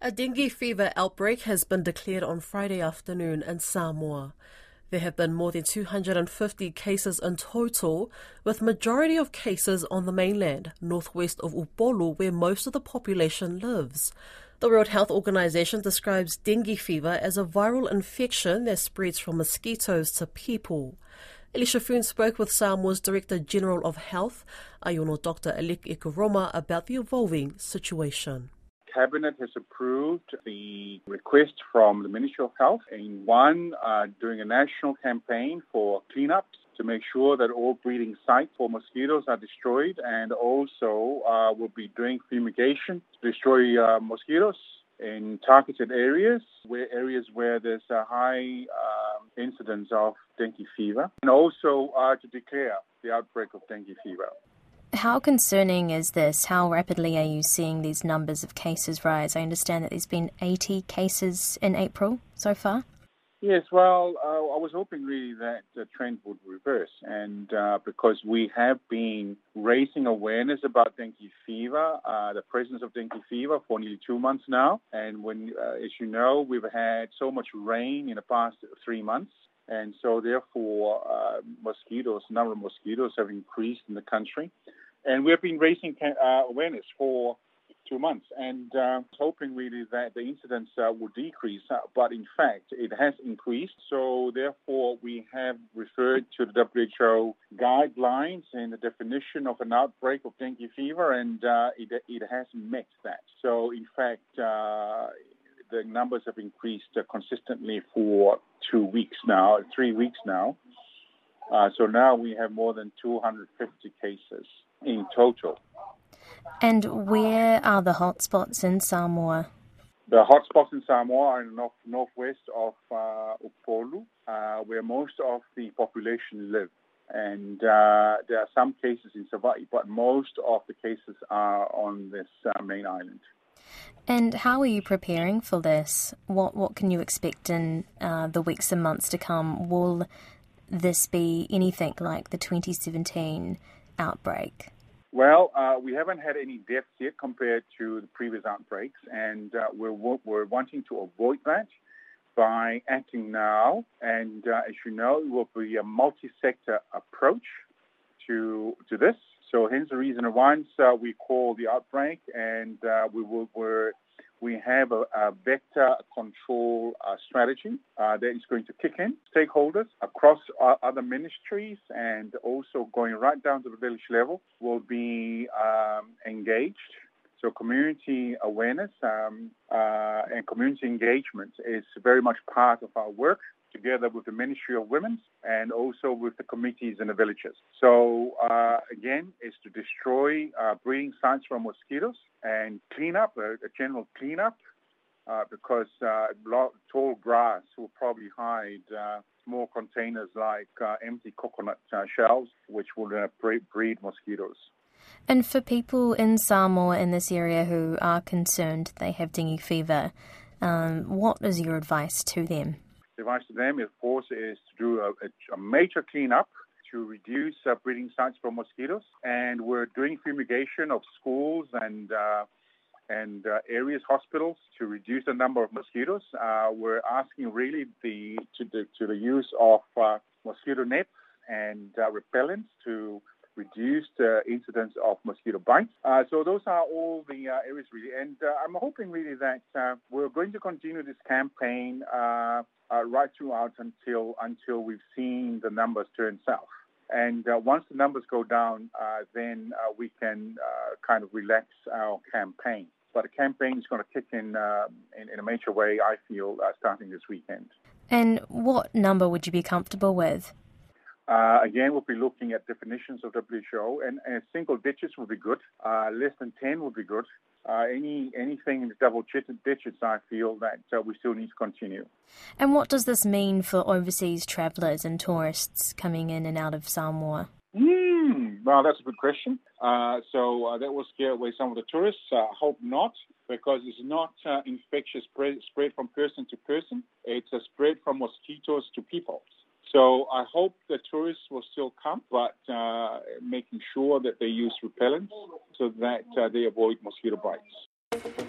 A dengue fever outbreak has been declared on Friday afternoon in Samoa. There have been more than 250 cases in total, with majority of cases on the mainland, northwest of Upolu, where most of the population lives. The World Health Organization describes dengue fever as a viral infection that spreads from mosquitoes to people. Elisha Foon spoke with Samoa's Director General of Health, Aiono Dr. Alec Ikaroma, about the evolving situation. Cabinet has approved the request from the Ministry of Health doing a national campaign for cleanups to make sure that all breeding sites for mosquitoes are destroyed, and also will be doing fumigation to destroy mosquitoes in targeted areas where there's a high incidence of dengue fever, and also to declare the outbreak of dengue fever. How concerning is this? How rapidly are you seeing these numbers of cases rise? I understand that there's been 80 cases in April so far. Yes, well, I was hoping really that the trend would reverse, and because we have been raising awareness about dengue fever, the presence of dengue fever for nearly 2 months now, and as you know, we've had so much rain in the past 3 months, and so therefore the number of mosquitoes have increased in the country. And we have been raising awareness for 2 months, and hoping really that the incidence will decrease, but in fact it has increased. So therefore we have referred to the WHO guidelines and the definition of an outbreak of dengue fever, and it has met that. So in fact the numbers have increased consistently for 3 weeks now. So now we have more than 250 cases in total. And where are the hotspots in Samoa? The hotspots in Samoa are in the northwest of Upolu, where most of the population live. And there are some cases in Savaii, but most of the cases are on this main island. And how are you preparing for this? What can you expect in the weeks and months to come? Will this be anything like the 2017 outbreak? Well, we haven't had any deaths yet compared to the previous outbreaks, and we're wanting to avoid that by acting now. And as you know, it will be a multi-sector approach to this. So hence the reason once we call the outbreak, and we have a vector control strategy that is going to kick in. Stakeholders across other ministries and also going right down to the village level will be engaged. So community awareness and community engagement is very much part of our work, together with the Ministry of Women and also with the committees in the villages. So again, is to destroy breeding sites from mosquitoes and clean up, a general cleanup, because tall grass will probably hide small containers like empty coconut shells, which will breed mosquitoes. And for people in Samoa in this area who are concerned they have dengue fever, what is your advice to them? The advice to them, of course, is to do a major cleanup to reduce breeding sites for mosquitoes. And we're doing fumigation of schools and areas, hospitals, to reduce the number of mosquitoes. We're asking really to the use of mosquito nets and repellents to reduce the incidence of mosquito bites. So those are all the areas really. And I'm hoping really that we're going to continue this campaign right throughout until we've seen the numbers turn south. And once the numbers go down, then we can kind of relax our campaign. But the campaign is going to kick in a major way, I feel, starting this weekend. And what number would you be comfortable with? Again, we'll be looking at definitions of WHO, and single digits will be good. Less than 10 will be good. Anything in the double digits, I feel that we still need to continue. And what does this mean for overseas travellers and tourists coming in and out of Samoa? Well, that's a good question. So that will scare away some of the tourists. Hope not, because it's not infectious spread from person to person. It's a spread from mosquitoes to people. So I hope the tourists will still come, but making sure that they use repellents so that they avoid mosquito bites.